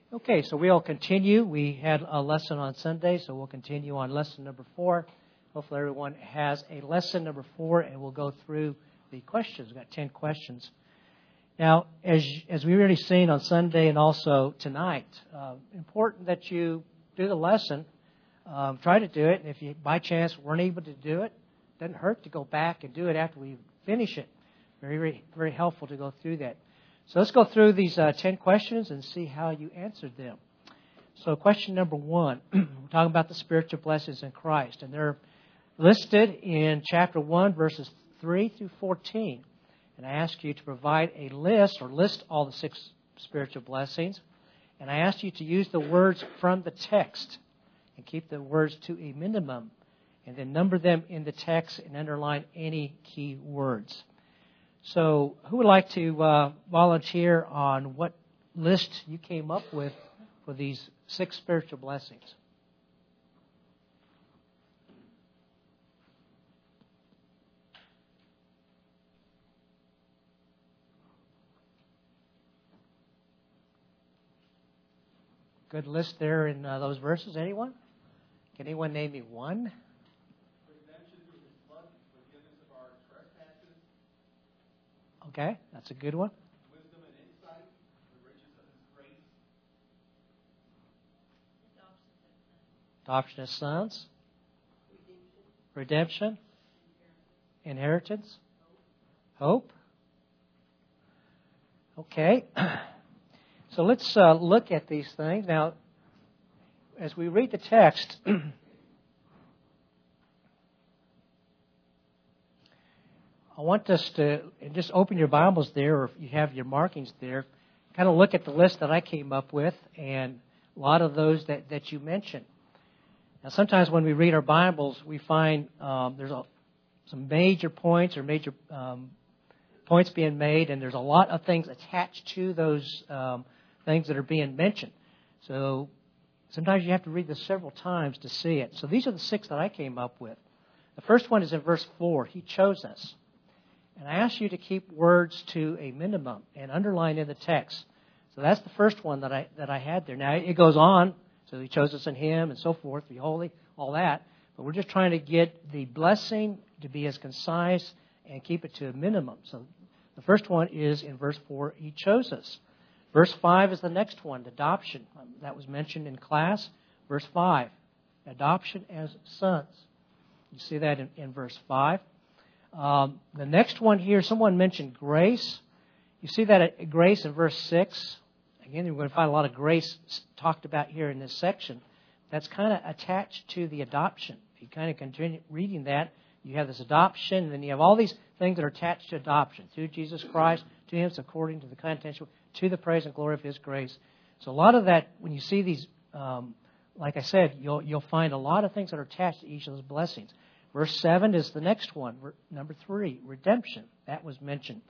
Okay, so we'll continue. We had a lesson on Sunday, so we'll continue on lesson number 4. Hopefully everyone has a lesson number 4, and we'll go through the questions. We've got 10 questions. Now, as we've already seen on Sunday and also tonight, important that you do the lesson. Try to do it, and if you by chance weren't able to do it, it doesn't hurt to go back and do it after we finish it. Very, very, very helpful to go through that. So let's go through these 10 questions and see how you answered them. So question number 1, we're talking about the spiritual blessings in Christ. And they're listed in chapter 1, verses 3 through 14. And I ask you to provide a list, or list all the 6 spiritual blessings. And I ask you to use the words from the text and keep the words to a minimum. And then number them in the text and underline any key words. So who would like to volunteer on what list you came up with for these 6 spiritual blessings? Good list there in those verses. Anyone? Can anyone name me one? Okay, that's a good one. Wisdom and insight, the riches of His grace. Adoption as sons. Redemption. Inheritance. Hope. Okay. So let's look at these things. Now, as we read the text, I want us to just open your Bibles there, or if you have your markings there, kind of look at the list that I came up with, and a lot of those that you mentioned. Now, sometimes when we read our Bibles, we find there's some major points or major points being made, and there's a lot of things attached to those things that are being mentioned. So sometimes you have to read this several times to see it. So these are the 6 that I came up with. The first one is in verse 4. He chose us. And I ask you to keep words to a minimum and underline in the text. So that's the first one that I had there. Now, it goes on. So He chose us in Him and so forth, be holy, all that. But we're just trying to get the blessing to be as concise and keep it to a minimum. So the first one is in verse 4, He chose us. Verse 5 is the next one, adoption. That was mentioned in class. Verse 5, adoption as sons. You see that in verse 5. The next one here, someone mentioned grace. You see that grace in verse 6. Again, you're going to find a lot of grace talked about here in this section. That's kind of attached to the adoption. If you kind of continue reading that, you have this adoption, and then you have all these things that are attached to adoption. Through Jesus Christ, to Him, according to the kind of intention, to the praise and glory of His grace. So a lot of that, when you see these, like I said, you'll find a lot of things that are attached to each of those blessings. Verse 7 is the next one. Number 3, redemption. That was mentioned.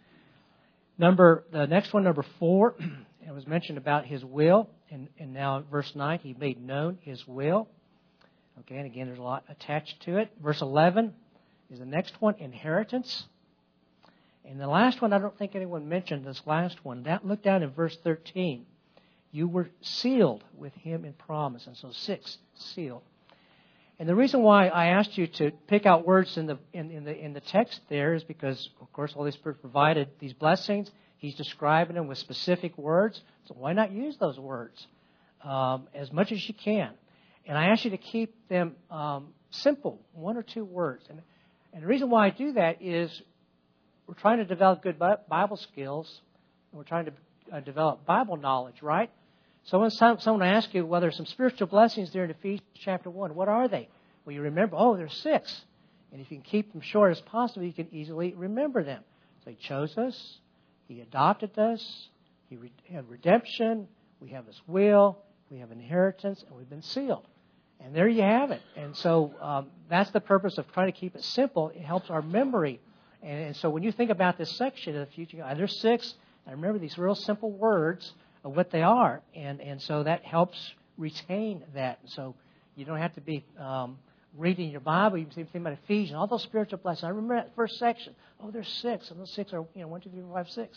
The next one, number 4, it was mentioned about His will. And now verse 9, He made known His will. Okay, and again, there's a lot attached to it. Verse 11 is the next one, inheritance. And the last one, I don't think anyone mentioned this last one. Look down in verse 13. You were sealed with Him in promise. And so 6, sealed. And the reason why I asked you to pick out words in the text there is because, of course, Holy Spirit provided these blessings. He's describing them with specific words. So why not use those words as much as you can? And I ask you to keep them simple, 1 or 2 words. And the reason why I do that is we're trying to develop good Bible skills. And we're trying to develop Bible knowledge, right? So when someone asks you, well, there's some spiritual blessings there in Ephesians chapter 1. What are they? Well, you remember, there's 6. And if you can keep them short as possible, you can easily remember them. So He chose us. He adopted us. We have redemption. We have His will. We have inheritance. And we've been sealed. And there you have it. And so that's the purpose of trying to keep it simple. It helps our memory. And so when you think about this section in the future, there's 6. And remember these real simple words of what they are. And so that helps retain that. So you don't have to be reading your Bible. You can think about Ephesians, all those spiritual blessings. I remember that first section. There's 6. And those 6 are, 1, 2, 3, 4, 5, 6.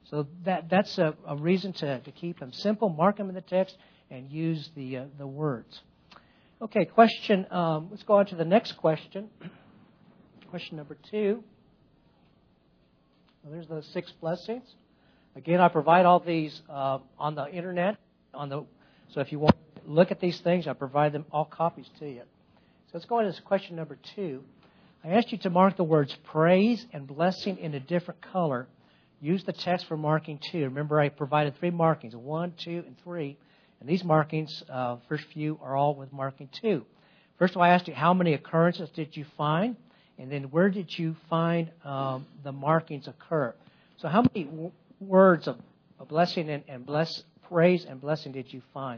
So that's a reason to keep them simple, mark them in the text, and use the words. Okay, question. Let's go on to the next question. Question number 2. Well, there's those 6 blessings. Again, I provide all these on the internet. So if you want to look at these things, I provide them all copies to you. So let's go on to this question number 2. I asked you to mark the words praise and blessing in a different color. Use the text for marking 2. Remember, I provided 3 markings, 1, 2, and 3. And these markings, first few, are all with marking 2. First of all, I asked you how many occurrences did you find? And then where did you find the markings occur? So how many words of blessing and praise and blessing did you find?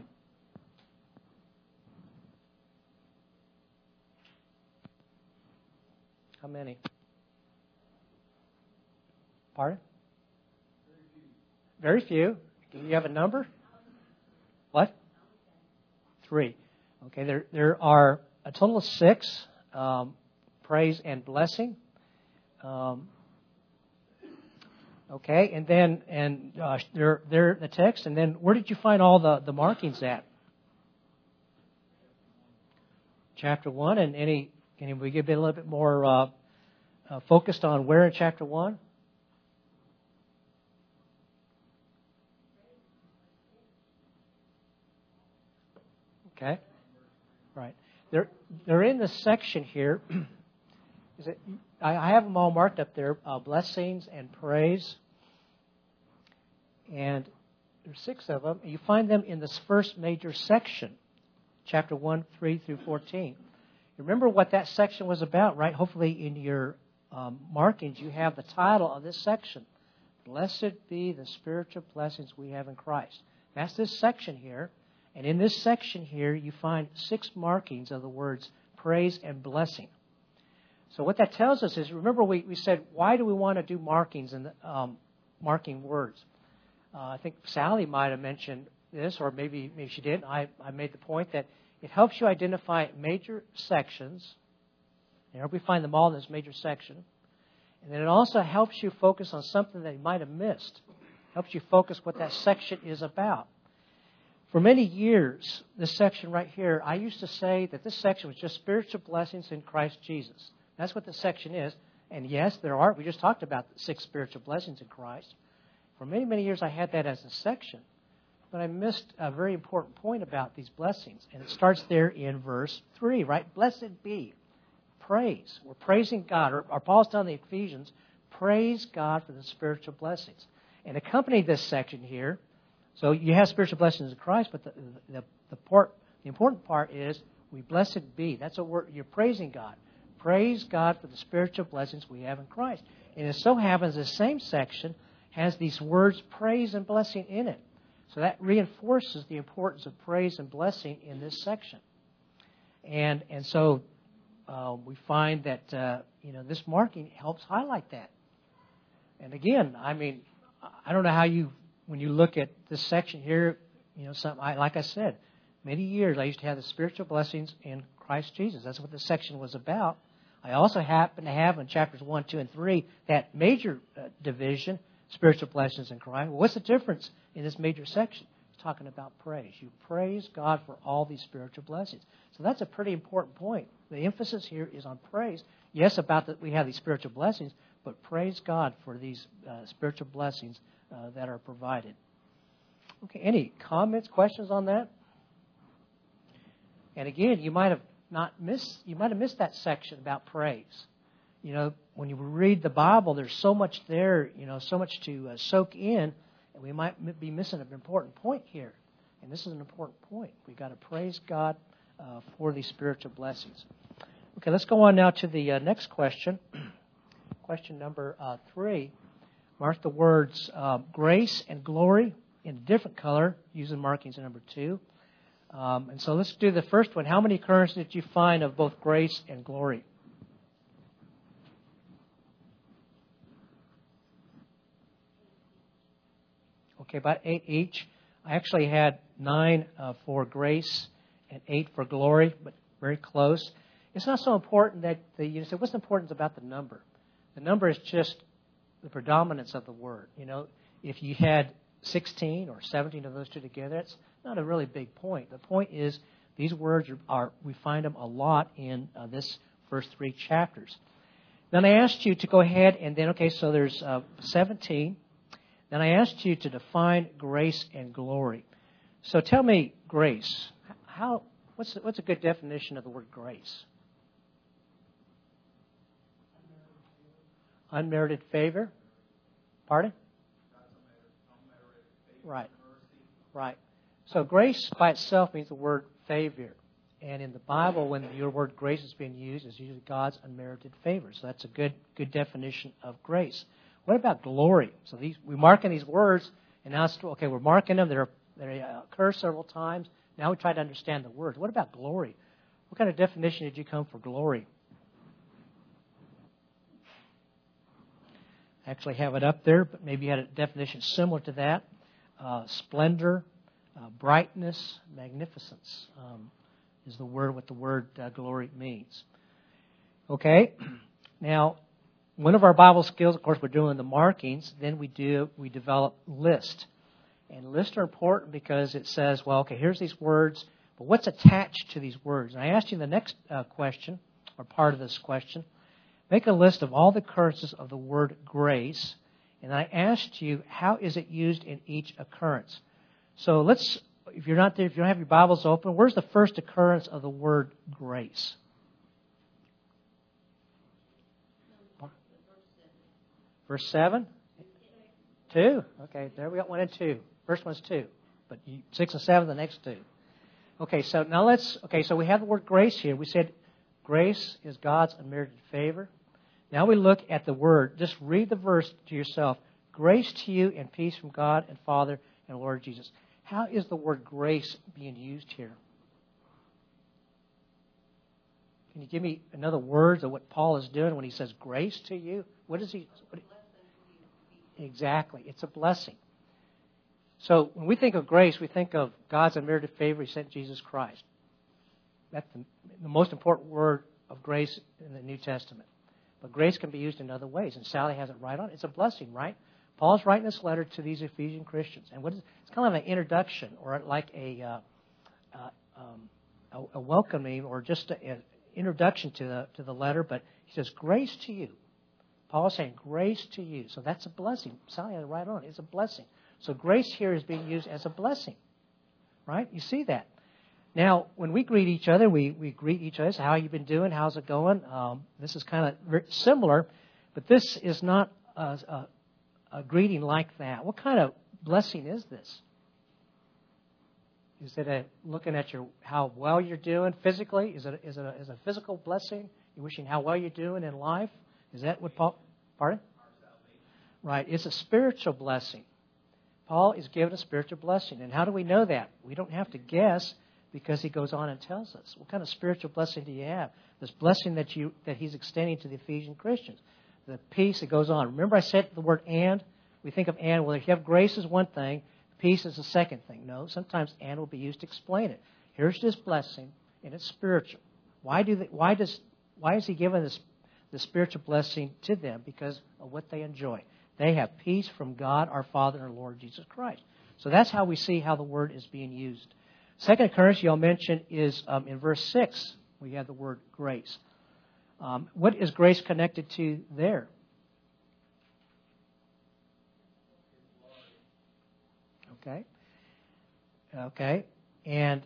How many? Pardon? Very few. Do you have a number? What? 3. Okay, there are a total of 6. Praise and blessing. Okay, and then they're the text. And then where did you find all the markings at? Chapter 1. And can we get a little bit more focused on where in chapter 1? Okay, right. They're in the section here. I have them all marked up there, blessings and praise. And there's 6 of them. You find them in this first major section, chapter 1, 3 through 14. Remember what that section was about, right? Hopefully in your markings you have the title of this section. Blessed be the spiritual blessings we have in Christ. That's this section here. And in this section here, you find 6 markings of the words praise and blessing. So what that tells us is, remember we said, why do we want to do markings and marking words? I think Sally might have mentioned this, or maybe she didn't. I made the point that it helps you identify major sections. There we find them all in this major section. And then it also helps you focus on something that you might have missed. Helps you focus what that section is about. For many years, this section right here, I used to say that this section was just spiritual blessings in Christ Jesus. That's what this section is. And yes, we just talked about the 6 spiritual blessings in Christ. For many, many years, I had that as a section. But I missed a very important point about these blessings. And it starts there in verse 3, right? Blessed be. Praise. We're praising God. Or Paul's telling the Ephesians, praise God for the spiritual blessings. And accompanying this section here, so you have spiritual blessings in Christ, but the important part is we blessed be. That's a word. You're praising God. Praise God for the spiritual blessings we have in Christ. And it so happens the same section has these words praise and blessing in it. So that reinforces the importance of praise and blessing in this section. And so we find that this marking helps highlight that. And again, I mean, I don't know how when you look at this section here, like I said, many years I used to have the spiritual blessings in Christ Jesus. That's what this section was about. I also happen to have in chapters 1, 2, and 3 that major division, spiritual blessings in Christ. Well, what's the difference in this major section? It's talking about praise. You praise God for all these spiritual blessings. So that's a pretty important point. The emphasis here is on praise. Yes, we have these spiritual blessings, but praise God for these spiritual blessings that are provided. Okay, any comments, questions on that? And again, you might have missed that section about praise. When you read the Bible, there's so much there, so much to soak in, and we might be missing an important point here. And this is an important point. We've got to praise God for these spiritual blessings. Okay, let's go on now to the next question. Question number 3. Mark the words grace and glory in a different color, using markings in number 2. And so let's do the first one. How many occurrences did you find of both grace and glory? Okay, about 8 each. I actually had 9 for grace and 8 for glory, but very close. It's not so important that you say, what's important about the number? The number is just the predominance of the word. if you had 16 or 17 of those two together, it's not a really big point. The point is these words we find them a lot in this first 3 chapters. Then I asked you to go ahead and then, so there's 17. Then I asked you to define grace and glory. So tell me grace. What's a good definition of the word grace? Unmerited favor. Pardon? Right. Right. So grace by itself means the word favor. And in the Bible, when your word grace is being used, it's usually God's unmerited favor. So that's a good definition of grace. What about glory? So we mark in these words, and now we're marking them. They occur several times. Now we try to understand the words. What about glory? What kind of definition did you come for glory? I actually have it up there, but maybe you had a definition similar to that. Splendor, brightness, magnificence is what the word glory means. Okay? Now, one of our Bible skills, of course, we're doing the markings. Then we develop lists. And lists are important because it says, here's these words, but what's attached to these words? And I asked you the next question, or part of this question. Make a list of all the occurrences of the word grace. And I asked you, how is it used in each occurrence? So if you're not there, if you don't have your Bibles open, where's the first occurrence of the word grace? Verse 7? 2? Okay, there we got 1 and 2. First one's 2. But 6 and 7, the next 2. Okay, so now so we have the word grace here. We said grace is God's unmerited favor. Now we look at the word. Just read the verse to yourself. Grace to you and peace from God and Father and Lord Jesus. How is the word grace being used here? Can you give me another words of what Paul is doing when he says grace to you? What is he? Exactly. It's a blessing. So when we think of grace, we think of God's unmerited favor. He sent Jesus Christ. That's the most important word of grace in the New Testament. But grace can be used in other ways, and Sally has it right on. It's a blessing, right? Paul's writing this letter to these Ephesian Christians, and it's kind of an introduction, or like a welcoming, or just an introduction to the letter. But he says, "Grace to you." Paul is saying, "Grace to you." So that's a blessing. Sally had it right on. It's a blessing. So grace here is being used as a blessing, right? You see that. Now, when we greet each other, we greet each other. So how you been doing? How's it going? This is kind of similar, but this is not a greeting like that. What kind of blessing is this? Is it looking at how well you're doing physically? Is it a physical blessing? You're wishing how well you're doing in life? Is that what Paul? Pardon? Right. It's a spiritual blessing. Paul is given a spiritual blessing, and how do we know that? We don't have to guess, because he goes on and tells us. What kind of spiritual blessing do you have? This blessing that he's extending to the Ephesian Christians. The peace that goes on. Remember I said the word "and"? We think of "and." Well, if you have grace is one thing, peace is the second thing. No, sometimes "and" will be used to explain it. Here's this blessing, and it's spiritual. Why is he giving the spiritual blessing to them? Because of what they enjoy. They have peace from God, our Father, and our Lord Jesus Christ. So that's how we see how the word is being used. Second occurrence you'll mention is in verse 6. We have the word grace. What is grace connected to there? Okay. And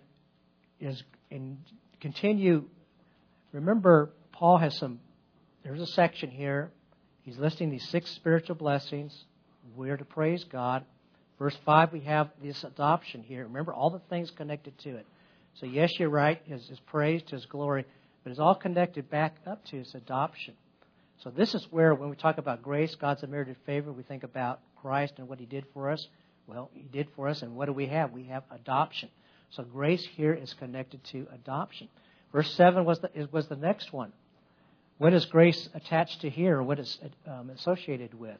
continue. Remember, Paul has there's a section here. He's listing these 6 spiritual blessings. We are to praise God. Verse 5, we have this adoption here. Remember, all the things connected to it. So yes, you're right, his praise to his glory, but it's all connected back up to his adoption. So this is where, when we talk about grace, God's unmerited favor, we think about Christ and what he did for us. Well, he did for us, and what do we have? We have adoption. So grace here is connected to adoption. Verse 7 was the next one. What is grace attached to here? What is associated with?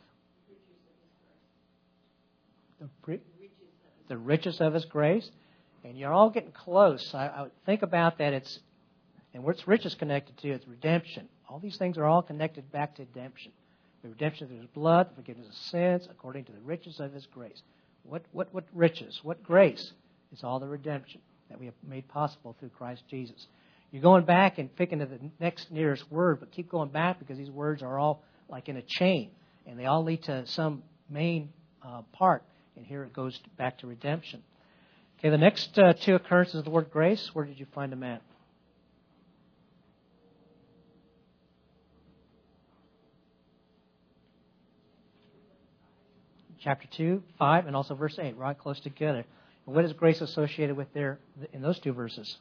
The riches of his grace. And you're all getting close. I would think about that. And what's riches connected to? It's redemption. All these things are all connected back to redemption. The redemption of His blood, the forgiveness of sins, according to the riches of His grace. What riches? What grace? It's all the redemption that we have made possible through Christ Jesus. You're going back and picking to the next nearest word, but keep going back because these words are all like in a chain, and they all lead to some main part. And here it goes back to redemption. Okay, the next two occurrences of the word grace, where did you find them at? Chapter 2, 5, and also verse 8, right close together. And what is grace associated with there in those two verses?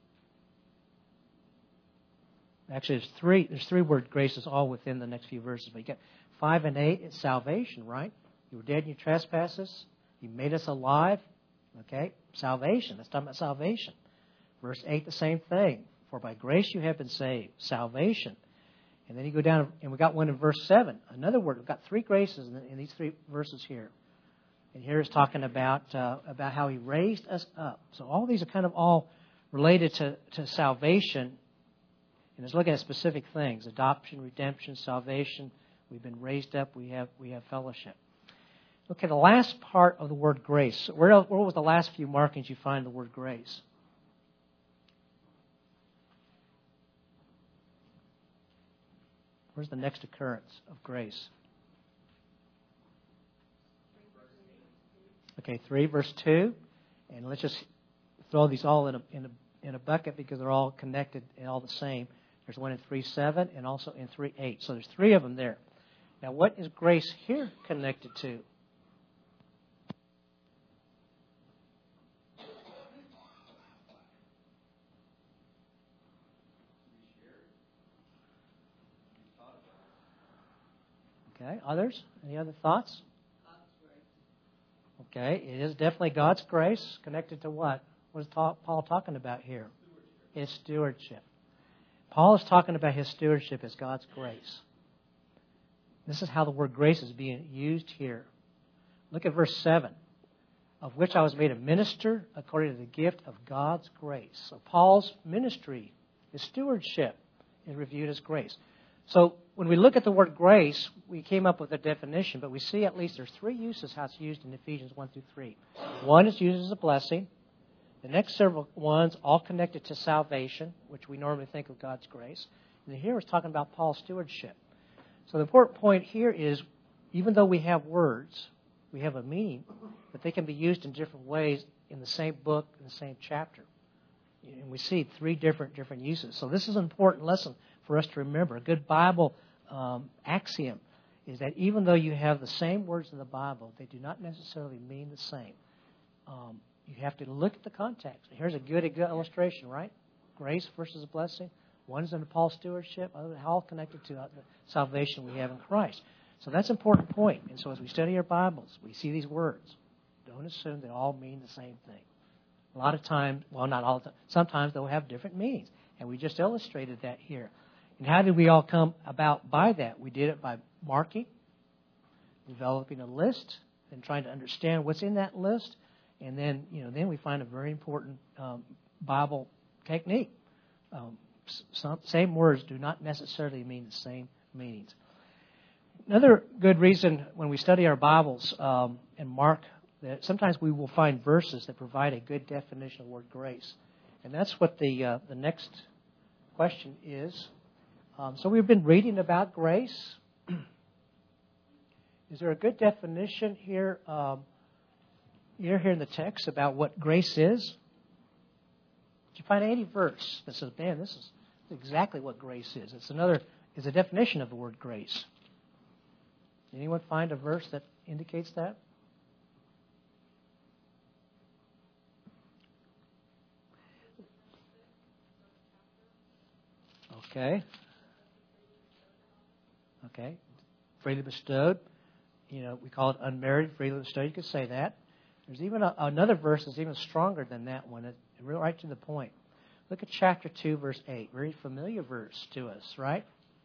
Actually, there's three word graces all within the next few verses. But you get 5 and 8, it's salvation, right? You were dead in your trespasses. You made us alive. Okay? Salvation. Let's talk about salvation. Verse 8, the same thing. For by grace you have been saved. Salvation. And then you go down, and we got one in verse 7. Another word. We've got three graces in these three verses here. And here it's talking about how He raised us up. So all these are kind of all related to salvation. And it's looking at specific things. Adoption, redemption, salvation. We've been raised up. We have fellowship. Okay, the last part of the word grace. Where was the last few markings you find the word grace? Where's the next occurrence of grace? Okay, 3 verse 2. And let's just throw these all in a bucket because they're all connected and all the same. There's one in 3:7 and also in 3:8. So there's three of them there. Now, what is grace here connected to? Okay, others? Any other thoughts? Okay, it is definitely God's grace connected to what? What is Paul talking about here? His stewardship. Paul is talking about his stewardship as God's grace. This is how the word grace is being used here. Look at verse 7. Of which I was made a minister according to the gift of God's grace. So Paul's ministry, his stewardship, is reviewed as grace. So when we look at the word grace, we came up with a definition, but we see at least there's three uses how it's used in Ephesians 1 through 3. One is used as a blessing. The next several ones all connected to salvation, which we normally think of God's grace. And here it's talking about Paul's stewardship. So the important point here is, even though we have words, we have a meaning, but they can be used in different ways in the same book, in the same chapter. And we see three different uses. So this is an important lesson for us to remember. A good Bible axiom is that even though you have the same words in the Bible, they do not necessarily mean the same. You have to look at the context. Here's a good illustration, right? Grace versus blessing. One's under Paul's stewardship, all connected to the salvation we have in Christ. So that's an important point. And so as we study our Bibles, we see these words. Don't assume they all mean the same thing. A lot of times, well, not all the time, sometimes they'll have different meanings. And we just illustrated that here. And how did we all come about by that? We did it by marking, developing a list, and trying to understand what's in that list. And then, then we find a very important Bible technique. Same words do not necessarily mean the same meanings. Another good reason when we study our Bibles and mark that sometimes we will find verses that provide a good definition of the word grace. And that's what the next question is. So we've been reading about grace. Is there a good definition here? Here in the text about what grace is? Did you find any verse that says, man, this is exactly what grace is? It's a definition of the word grace. Anyone find a verse that indicates that? Okay. Freely bestowed. We call it unmerited, freely bestowed. You could say that. There's even another verse that's even stronger than that one. It's right to the point. Look at chapter 2, verse 8. Very familiar verse to us, right?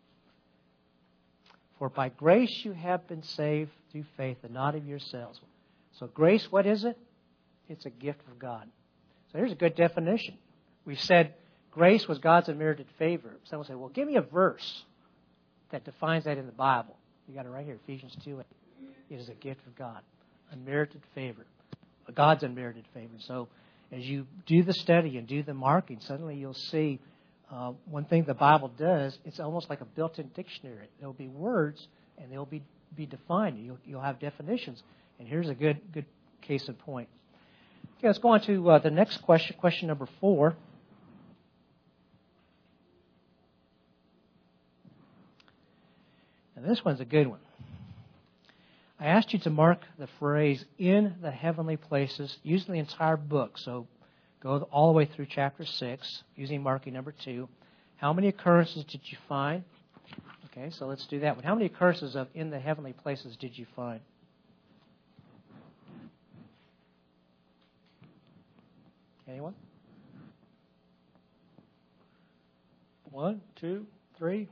For by grace you have been saved through faith and not of yourselves. So grace, what is it? It's a gift of God. So here's a good definition. We've said grace was God's unmerited favor. Someone will say, well, give me a verse that defines that in the Bible. You got it right here, Ephesians 2:8. It is a gift of God, unmerited favor, God's unmerited favor. So as you do the study and do the marking, suddenly you'll see one thing the Bible does. It's almost like a built-in dictionary. There will be words, and they'll be defined. You'll have definitions. And here's a good case in point. Okay, let's go on to the next question, question number 4. And this one's a good one. I asked you to mark the phrase "in the heavenly places" using the entire book. So go all the way through chapter 6 using marking number 2. How many occurrences did you find? Okay, so let's do that one. How many occurrences of "in the heavenly places" did you find? Anyone? 1, 2, 3,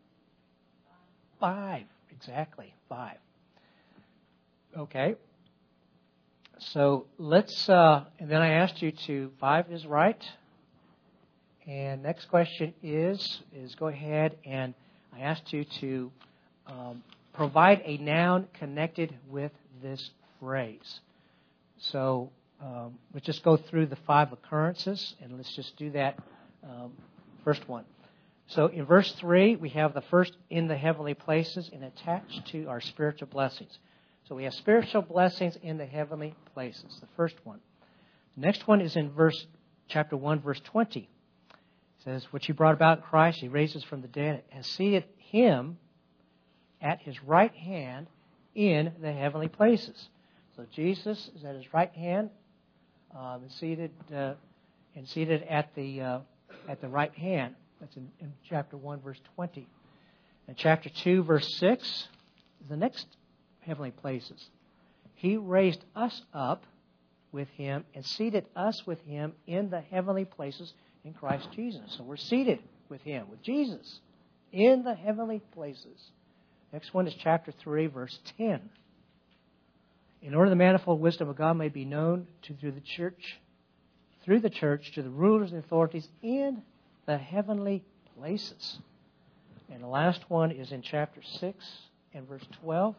5. Exactly, 5. Okay. So let's, and then I asked you to, 5 is right. And next question is go ahead and I asked you to provide a noun connected with this phrase. So let's just go through the 5 occurrences, and let's just do that first one. So in verse 3, we have the first "in the heavenly places" and attached to our spiritual blessings. So we have spiritual blessings in the heavenly places, the first one. The next one is in chapter 1, verse 20. It says, "Which he brought about in Christ, he raised us from the dead, and seated him at his right hand in the heavenly places." So Jesus is at his right hand, and seated at the right hand. That's in chapter 1, verse 20. And chapter 2, verse 6 is the next heavenly places. He raised us up with him and seated us with him in the heavenly places in Christ Jesus. So we're seated with him, with Jesus, in the heavenly places. Next one is chapter 3, verse 10. "In order the manifold wisdom of God may be known through the church to the rulers and authorities in the heavenly places." And the last one is in chapter 6 and verse 12.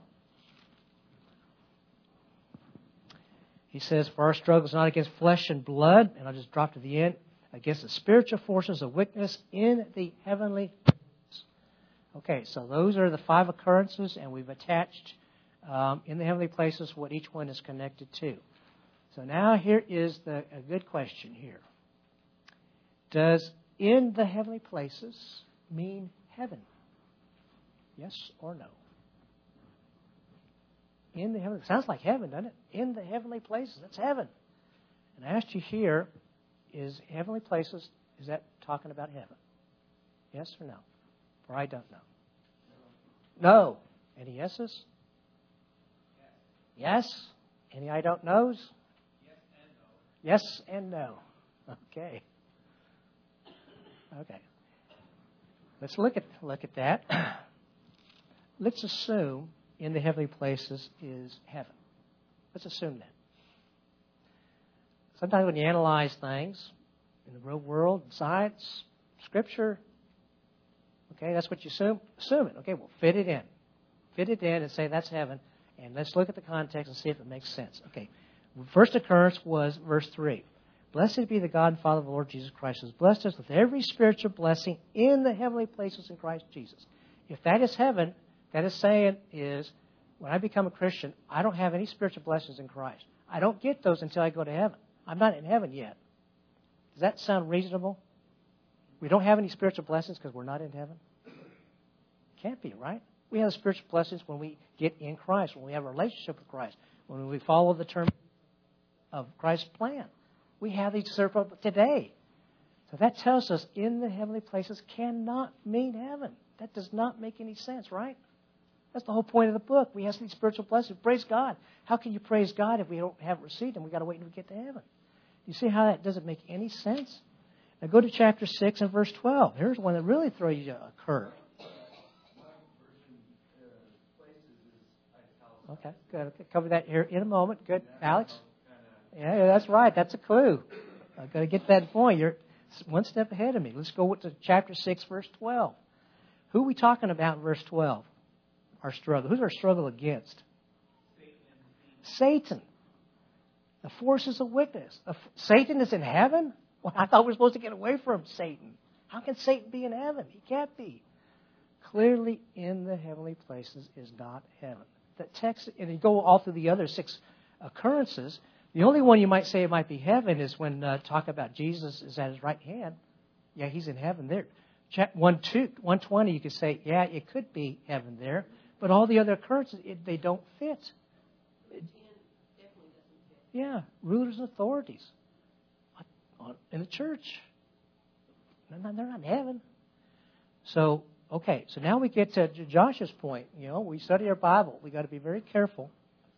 He says, "For our struggle is not against flesh and blood," and I'll just drop to the end, "against the spiritual forces of wickedness in the heavenly places." Okay, so those are the 5 occurrences, and we've attached in the heavenly places what each one is connected to. So now here is a good question here. Does "in the heavenly places" mean heaven? Yes or no? In the heavenly, sounds like heaven, doesn't it? In the heavenly places, that's heaven. And I asked you here, is heavenly places, is that talking about heaven? Yes or no? Or I don't know. No. Any yeses? Yes. Any I don't knows? Yes and no. Okay. Okay. Let's look at that. Let's assume "in the heavenly places" is heaven. Let's assume that. Sometimes when you analyze things in the real world, science, Scripture, okay, that's what you assume. Assume it. Okay, well, fit it in. Fit it in and say that's heaven. And let's look at the context and see if it makes sense. Okay, first occurrence was verse 3. "Blessed be the God and Father of the Lord Jesus Christ, who has blessed us with every spiritual blessing in the heavenly places in Christ Jesus." If that is heaven, that is saying is, when I become a Christian, I don't have any spiritual blessings in Christ. I don't get those until I go to heaven. I'm not in heaven yet. Does that sound reasonable? We don't have any spiritual blessings because we're not in heaven? Can't be, right? We have spiritual blessings when we get in Christ, when we have a relationship with Christ, when we follow the term of Christ's plan. We have these today. So that tells us "in the heavenly places" cannot mean heaven. That does not make any sense, right? That's the whole point of the book. We have these spiritual blessings. Praise God. How can you praise God if we haven't received them? We've got to wait until we get to heaven. You see how that doesn't make any sense? Now go to chapter 6 and verse 12. Here's one that really throws you a curve. Okay, good. Okay, cover that here in a moment. Good. Alex? Yeah, that's right. That's a clue. I've got to get that point. You're one step ahead of me. Let's go to chapter 6, verse 12. Who are we talking about in verse 12? our struggle? Who's our struggle against? Satan. The forces of wickedness. Satan is in heaven? Well, I thought we were supposed to get away from Satan. How can Satan be in heaven? He can't be. Clearly, in the heavenly places is not heaven. The text, and you go all through the other 6 occurrences, the only one you might say it might be heaven is when talk about Jesus is at his right hand. Yeah, he's in heaven there. 120, you could say, yeah, it could be heaven there. But all the other occurrences, they don't fit. Yeah, rulers and authorities in the church. They're not in heaven. So, okay, so now we get to Josh's point. You know, we study our Bible. We got to be very careful.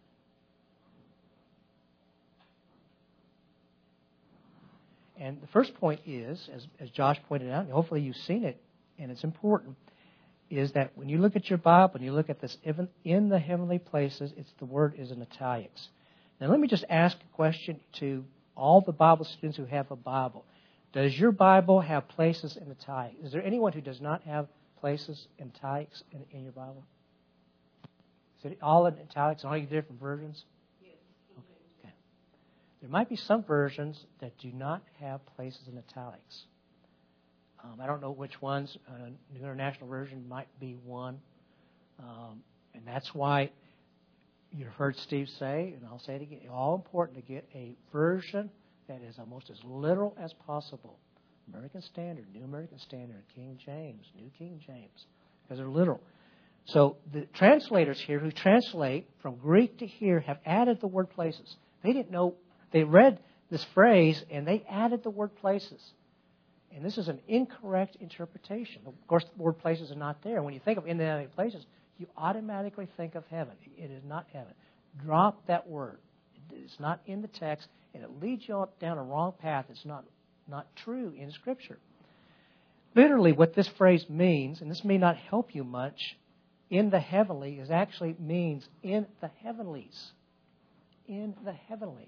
And the first point is, as Josh pointed out, and hopefully you've seen it, and it's important, is that when you look at your Bible and you look at this, even in the heavenly places, the word is in italics. Now, let me just ask a question to all the Bible students who have a Bible. Does your Bible have places in italics? Is there anyone who does not have places in italics in your Bible? Is it all in italics in all your different versions? Yes. Okay. There might be some versions that do not have places in italics. I don't know which ones. New International Version might be one. And that's why you've heard Steve say, and I'll say it again, it's all important to get a version that is almost as literal as possible. American Standard, New American Standard, King James, New King James, because they're literal. So the translators here who translate from Greek to here have added the word places. They didn't know, they read this phrase and they added the word places. And this is an incorrect interpretation. Of course, the word places are not there. When you think of in the heavenly places, you automatically think of heaven. It is not heaven. Drop that word. It's not in the text, and it leads you down a wrong path. It's not true in Scripture. Literally, what this phrase means, and this may not help you much, in the heavenly is actually means in the heavenlies. In the heavenlies.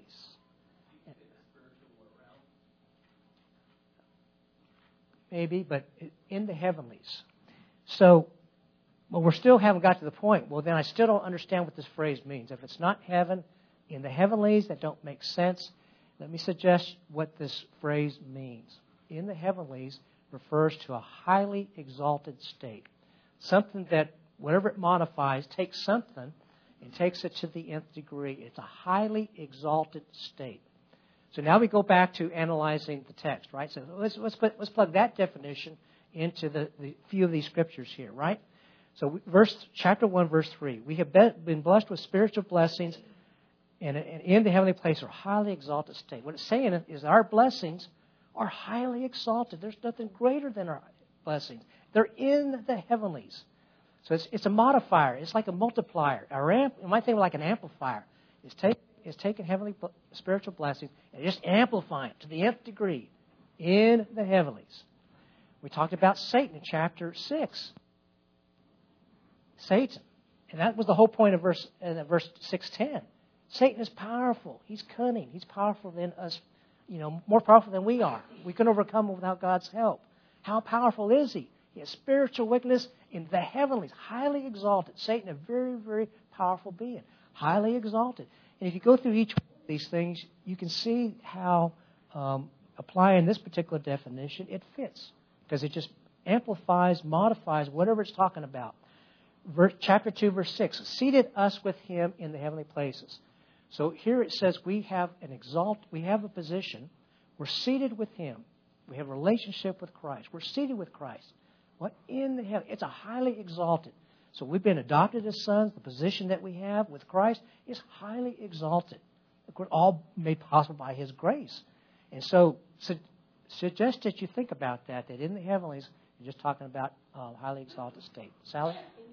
Maybe, but in the heavenlies. So, well, we still haven't got to the point. Well, then I still don't understand what this phrase means. If it's not heaven, in the heavenlies, that don't make sense. Let me suggest what this phrase means. In the heavenlies refers to a highly exalted state. Something that, whatever it modifies, takes something and takes it to the nth degree. It's a highly exalted state. So now we go back to analyzing the text, right? So let's plug that definition into the few of these scriptures here, right? So chapter 1, verse 3. We have been blessed with spiritual blessings and in the heavenly place are highly exalted state. What it's saying is our blessings are highly exalted. There's nothing greater than our blessings. They're in the heavenlies. So it's a modifier. It's like a multiplier. You might think of it like an amplifier. It's taking heavenly spiritual blessings and just amplifying it to the nth degree in the heavenlies. We talked about Satan in chapter 6. Satan. And that was the whole point of verse 6:10. Satan is powerful. He's cunning. He's powerful than us, more powerful than we are. We can overcome him without God's help. How powerful is he? He has spiritual wickedness in the heavenlies, highly exalted. Satan, a very, very powerful being, highly exalted. And if you go through each one of these things, you can see how applying this particular definition, it fits. Because it just amplifies, modifies whatever it's talking about. Chapter 2, verse 6, seated us with him in the heavenly places. So here it says we have a position. We're seated with him. We have a relationship with Christ. We're seated with Christ. What in the heaven? It's a highly exalted. So we've been adopted as sons. The position that we have with Christ is highly exalted. Of course, all made possible by his grace. And so suggest that you think about that in the heavenlies, you're just talking about highly exalted state. Sally?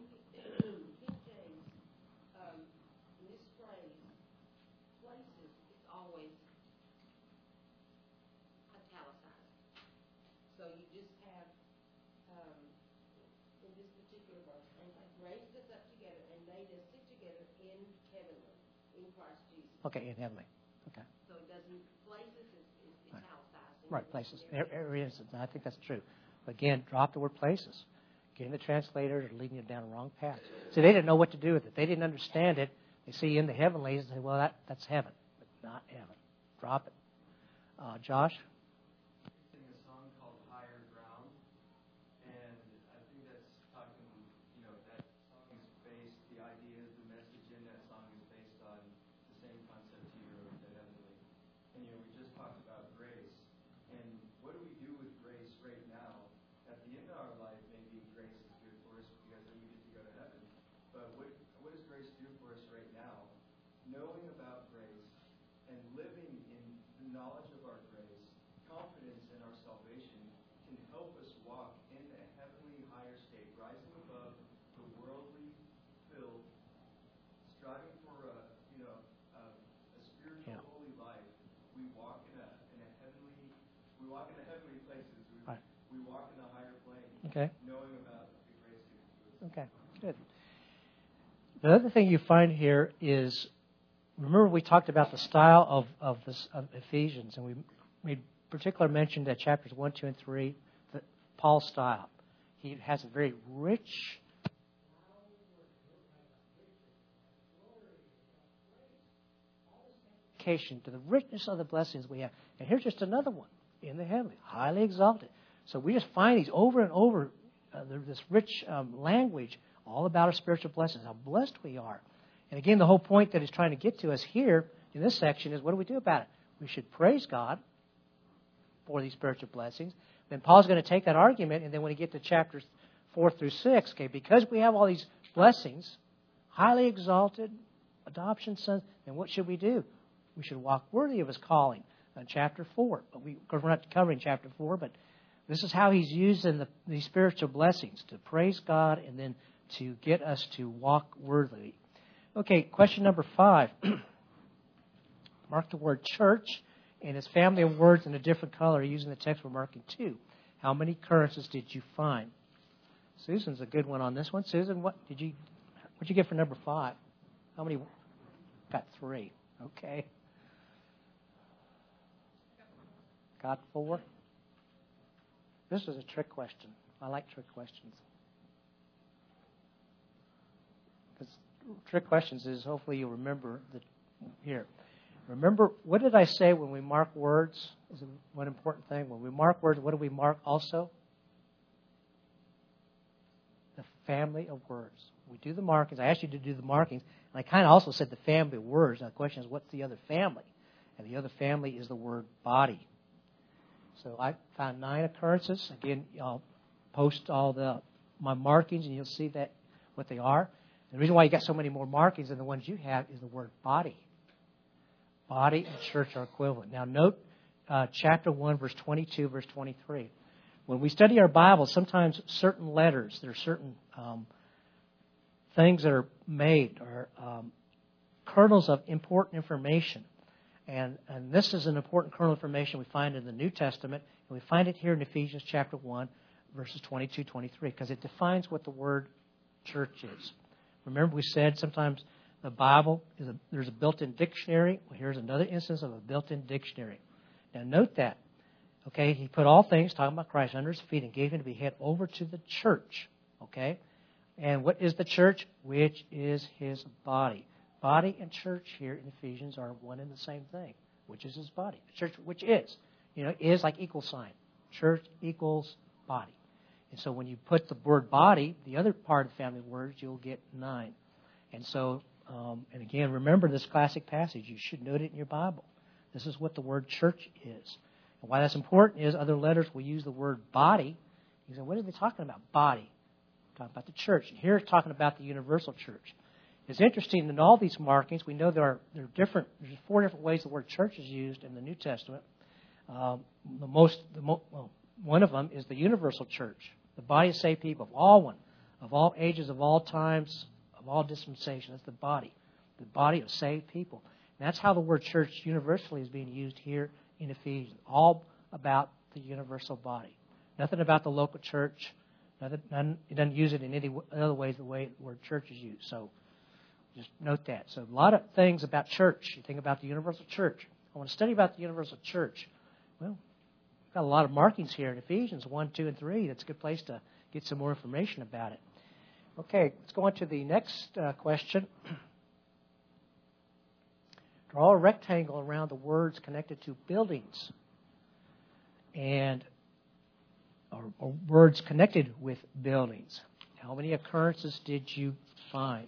Okay, in heavenly. Okay. So it doesn't, places is italicized. Right, places. I think that's true. Again, drop the word places. getting the translators are leading you down the wrong path. So they didn't know what to do with it. They didn't understand it. They see in the heavenlies and say, well, that's heaven, but not heaven. Drop it. Josh? Sing a song called Higher Ground, and I think that's talking, that song is based, the ideas, the message in that song is based on the same concept here of the heavenly. And, we just talked about grace. And what do we do with grace right now? At the end of our life, maybe grace is good for us because then we get to go to heaven. But what does grace do for us right now? Knowing about grace and living in the knowledge of our grace, confidence in our salvation can help us walk in a heavenly higher state, rising above the worldly filth, striving for a spiritual holy life. We walk in a heavenly places. We walk in a higher plane, knowing about the grace given to us. Okay, good. The other thing you find here is, remember we talked about the style of Ephesians, and we made particular mention that chapters 1, 2, and 3, Paul's style. He has a very rich, to the richness of the blessings we have. And here's just another one in the heavenly, highly exalted. So we just find these over and over, this rich language all about our spiritual blessings, how blessed we are. And again, the whole point that he's trying to get to us here in this section is, what do we do about it? We should praise God for these spiritual blessings. Then Paul's going to take that argument, and then when we get to chapters 4 through 6, because we have all these blessings, highly exalted, adoption sons, then what should we do? We should walk worthy of his calling in chapter 4. But we're not covering chapter 4, but this is how he's using these spiritual blessings to praise God and then to get us to walk worthily. Okay, question number 5. Mark the word church and its family of words in a different color using the text we're marking 2. How many occurrences did you find? Susan's a good one on this one. Susan, what'd you get for number 5? How many? Got 3. Okay. Got 4? This is a trick question. I like trick questions. Because trick questions is, hopefully you'll remember here. Remember, what did I say when we mark words? Is one important thing. When we mark words, what do we mark also? The family of words. We do the markings. I asked you to do the markings, and I kind of also said the family of words. Now the question is, what's the other family? And the other family is the word body. So I found 9 occurrences. Again, I'll post all my markings, and you'll see that what they are. And the reason why you got so many more markings than the ones you have is the word body. Body and church are equivalent. Now note chapter 1, verse 22, verse 23. When we study our Bible, sometimes certain letters, there are certain things that are made, or kernels of important information. And this is an important kernel of information we find in the New Testament, and we find it here in Ephesians chapter 1, verses 22, 23, because it defines what the word church is. Remember, we said sometimes the Bible, there's a built-in dictionary. Well, here's another instance of a built-in dictionary. Now, note that. Okay, he put all things, talking about Christ, under his feet and gave him to be head over to the church. Okay? And what is the church? Which is his body. Body and church here in Ephesians are one and the same thing, which is his body. Church, which is. Is like equal sign. Church equals body. And so when you put the word body, the other part of the family of words, you'll get 9. And so, and again, remember this classic passage. You should note it in your Bible. This is what the word church is. And why that's important is other letters will use the word body. You say, what are they talking about? Body. Talking about the church. And here it's talking about the universal church. It's interesting in all these markings, we know there are different. There's 4 different ways the word church is used in the New Testament. One of them is the universal church, the body of saved people, of all ages, of all times, of all dispensations. That's the body of saved people. And that's how the word church universally is being used here in Ephesians. All about the universal body. Nothing about the local church. It doesn't use it in any other ways the way the word church is used. So just note that. So a lot of things about church. You think about the universal church. I want to study about the universal church. Well, we've got a lot of markings here in Ephesians 1, 2, and 3. That's a good place to get some more information about it. Okay, let's go on to the next question. Draw a rectangle around the words connected to buildings or words connected with buildings. How many occurrences did you find?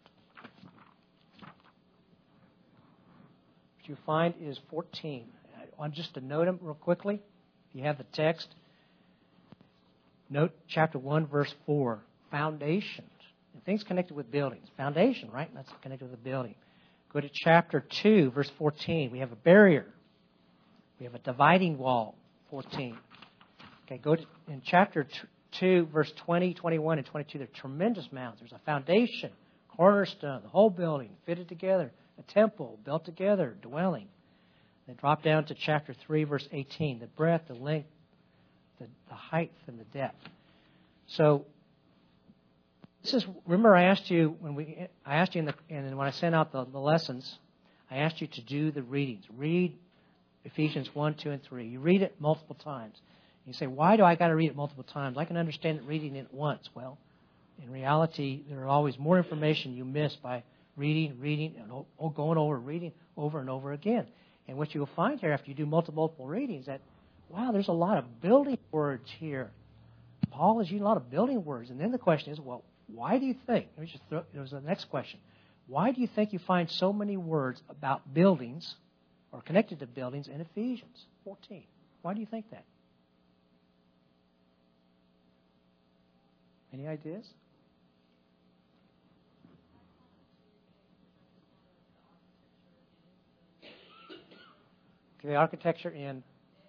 What you find is 14. I'm just to note them real quickly. If you have the text, note chapter 1, verse 4, foundations. And things connected with buildings. Foundation, right? That's connected with a building. Go to chapter 2, verse 14. We have a barrier. We have a dividing wall, 14. Okay, go to in chapter 2, verse 20, 21, and 22. There are tremendous mounds. There's a foundation, cornerstone, the whole building fitted together, a temple built together, dwelling. Then drop down to chapter 3, verse 18. The breadth, the length, the height, and the depth. So this is. Remember, I asked you when I sent out the lessons, I asked you to do the readings. Read Ephesians 1, 2, and 3. You read it multiple times. You say, why do I got to read it multiple times? I can understand it reading it once. Well, in reality, there are always more information you miss by reading, and going over, reading over and over again. And what you'll find here after you do multiple readings that, wow, there's a lot of building words here. Paul is using a lot of building words. And then the question is, well, why do you think? There's the next question. Why do you think you find so many words about buildings or connected to buildings in Ephesians 14? Why do you think that? Any ideas? Okay, the architecture in.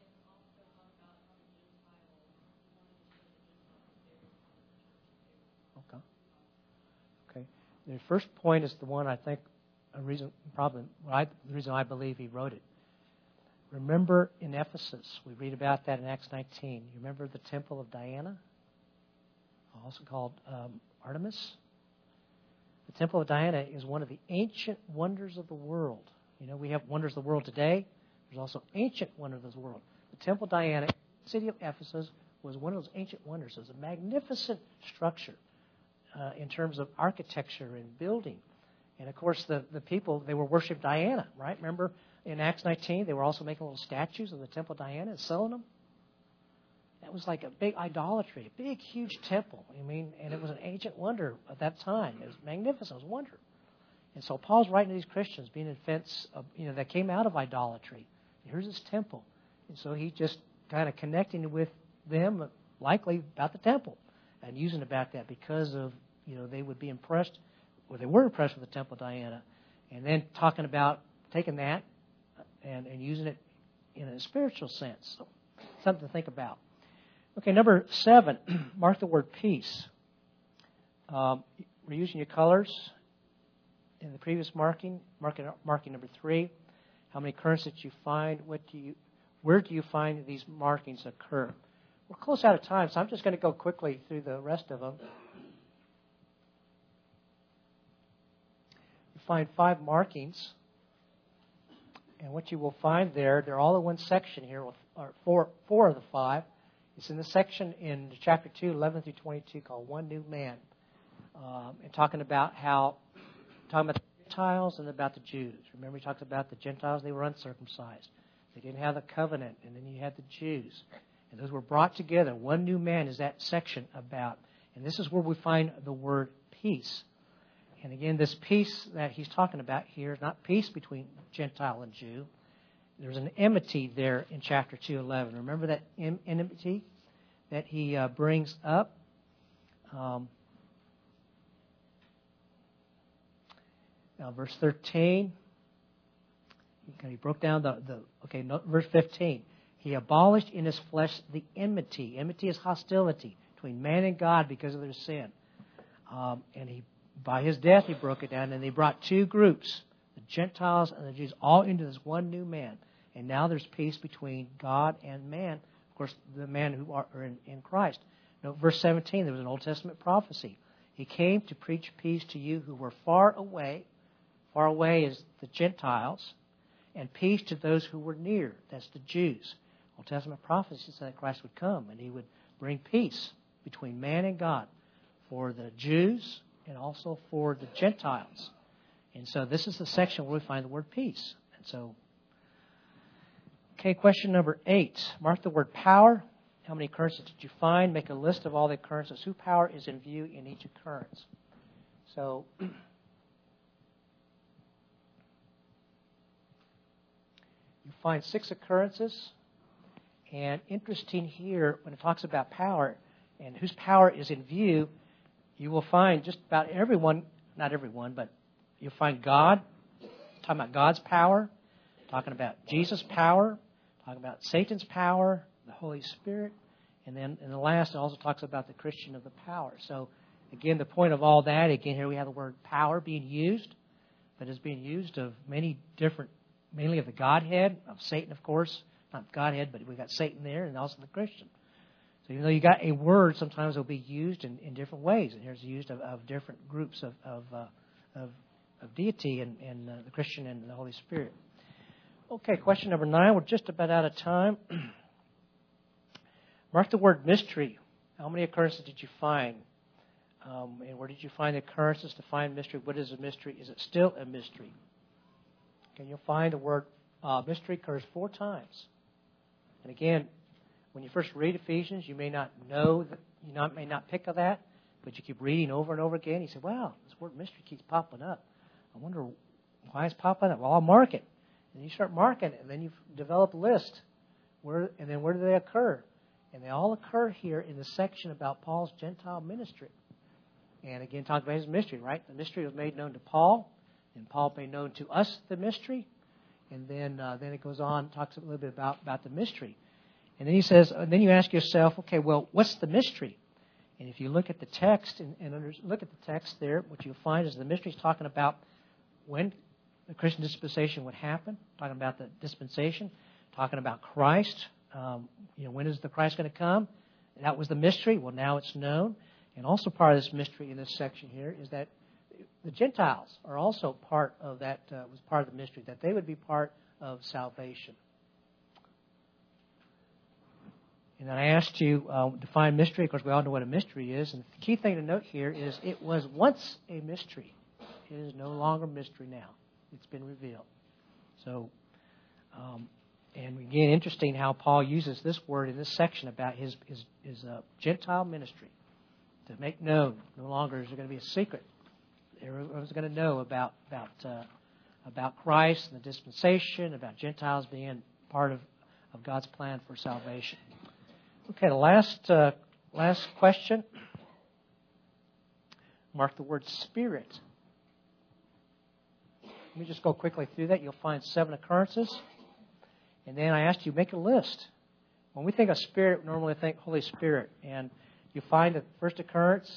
Okay. The first point is the one I think the reason I believe he wrote it. Remember in Ephesus, we read about that in Acts 19. You remember the temple of Diana? Also called Artemis. The Temple of Diana is one of the ancient wonders of the world. You know, we have wonders of the world today. There's also ancient wonders of the world. The Temple of Diana, the city of Ephesus, was one of those ancient wonders. It was a magnificent structure in terms of architecture and building. And, of course, the people, they were worshiping Diana, right? Remember in Acts 19, they were also making little statues of the Temple of Diana and selling them. That was like a big idolatry, a big, huge temple. And it was an ancient wonder at that time. It was magnificent. It was a wonder. And so Paul's writing to these Christians, being in defense of, that came out of idolatry. Here's this temple. And so he just kind of connecting with them, likely about the temple, and using about that because of, they would be impressed, or they were impressed with the Temple of Diana, and then talking about taking that and using it in a spiritual sense. So something to think about. Okay, number 7, mark the word peace. We're using your colors in the previous marking number 3. How many occurrences did you find? Where do you find these markings occur? We're close out of time, so I'm just going to go quickly through the rest of them. You find 5 markings, and what you will find there, they're all in one section here, or 4 of the 5. It's in the section in chapter 2, 11 through 22, called One New Man, and talking about the Gentiles and about the Jews. Remember, we talked about the Gentiles; they were uncircumcised, they didn't have the covenant, and then you had the Jews, and those were brought together. One new man is that section about, and this is where we find the word peace. And again, this peace that he's talking about here is not peace between Gentile and Jew. There's an enmity there in chapter 2:11. Remember that enmity that he brings up? Now, verse 13. He broke down verse 15. He abolished in his flesh the enmity. Enmity is hostility between man and God because of their sin. And by his death, he broke it down, and he brought 2 groups, the Gentiles and the Jews, all into this one new man. And now there's peace between God and man. Of course, the man who are in Christ. Now, verse 17, there was an Old Testament prophecy. He came to preach peace to you who were far away. Far away is the Gentiles. And peace to those who were near. That's the Jews. Old Testament prophecy said that Christ would come and he would bring peace between man and God for the Jews and also for the Gentiles. And so this is the section where we find the word peace. And so, okay, question number 8. Mark the word power. How many occurrences did you find? Make a list of all the occurrences. Whose power is in view in each occurrence? So, you find 6 occurrences. And interesting here, when it talks about power and whose power is in view, you will find just about everyone, not everyone, but you'll find God, talking about God's power, talking about Jesus' power, talking about Satan's power, the Holy Spirit, and then in the last it also talks about the Christian of the power. So again, the point of all that, again, here we have the word power being used, but it's being used of many different, mainly of the Godhead, of Satan, of course, not Godhead, but we've got Satan there, and also the Christian. So even though you got a word, sometimes it'll be used in different ways, and here's used of different groups of deity and the Christian and the Holy Spirit. Okay, question number 9. We're just about out of time. Mark the word mystery. How many occurrences did you find? And where did you find the occurrences to find mystery? What is a mystery? Is it still a mystery? Okay, you'll find the word mystery occurs 4 times. And again, when you first read Ephesians, you may not know that, may not pick of that, but you keep reading over and over again. You say, wow, this word mystery keeps popping up. I wonder why it's popping up. Well, I'll mark it. And you start marking it, and then you develop a list. Where do they occur? And they all occur here in the section about Paul's Gentile ministry. And again, talk about his mystery, right? The mystery was made known to Paul, and Paul made known to us the mystery. And then it goes on, talks a little bit about the mystery. And then he says, and then you ask yourself, okay, well, what's the mystery? And if you look at the text look at the text there, what you'll find is the mystery is talking about when the Christian dispensation would happen, talking about the dispensation, talking about Christ. When is the Christ going to come? And that was the mystery. Well, now it's known. And also part of this mystery in this section here is that the Gentiles are also part of that, was part of the mystery, that they would be part of salvation. And then I asked you to define mystery. Of course, we all know what a mystery is. And the key thing to note here is it was once a mystery. It is no longer a mystery now. It's been revealed. So, and again, interesting how Paul uses this word in this section about his Gentile ministry. To make known, no longer is there going to be a secret. Everyone's going to know about Christ and the dispensation, about Gentiles being part of God's plan for salvation. Okay, the last question. Mark the word Spirit. Let me just go quickly through that. You'll find 7 occurrences. And then I asked you, make a list. When we think of Spirit, we normally think Holy Spirit. And you find the first occurrence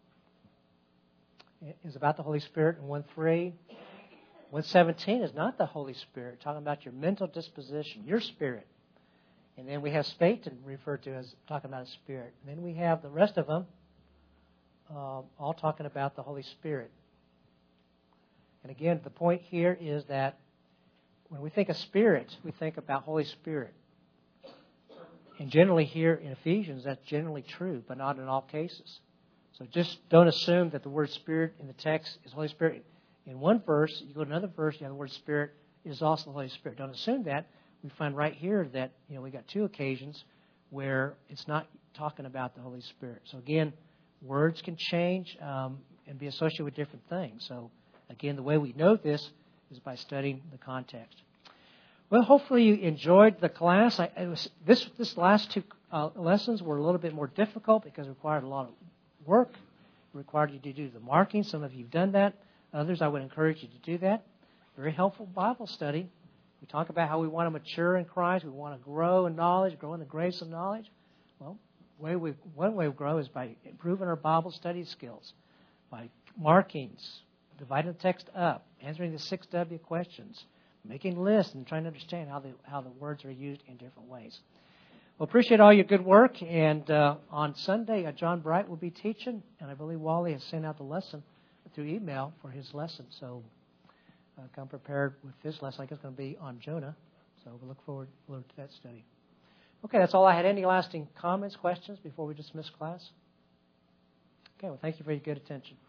is about the Holy Spirit in 1:3. 1:17 is not the Holy Spirit, talking about your mental disposition, your spirit. And then we have Satan referred to as talking about a spirit. And then we have the rest of them all talking about the Holy Spirit. And again, the point here is that when we think of Spirit, we think about Holy Spirit. And generally here in Ephesians, that's generally true, but not in all cases. So just don't assume that the word Spirit in the text is Holy Spirit. In one verse, you go to another verse, you have the word Spirit is also the Holy Spirit. Don't assume that. We find right here that we got 2 occasions where it's not talking about the Holy Spirit. So again, words can change and be associated with different things. So again, the way we know this is by studying the context. Well, hopefully you enjoyed the class. This last 2 lessons were a little bit more difficult because it required a lot of work. It required you to do the marking. Some of you have done that. Others, I would encourage you to do that. Very helpful Bible study. We talk about how we want to mature in Christ. We want to grow in knowledge, grow in the grace of knowledge. Well, one way we grow is by improving our Bible study skills, by markings, dividing the text up, answering the 6 W questions, making lists, and trying to understand how the words are used in different ways. Well, appreciate all your good work. And on Sunday, John Bright will be teaching, and I believe Wally has sent out the lesson through email for his lesson. So come prepared with this lesson. I guess it's going to be on Jonah. So we look forward to that study. Okay, that's all I had. Any lasting comments, questions before we dismiss class? Okay, well, thank you for your good attention.